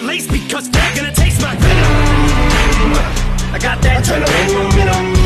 get laced because they're gonna taste my venom. I got that adrenaline,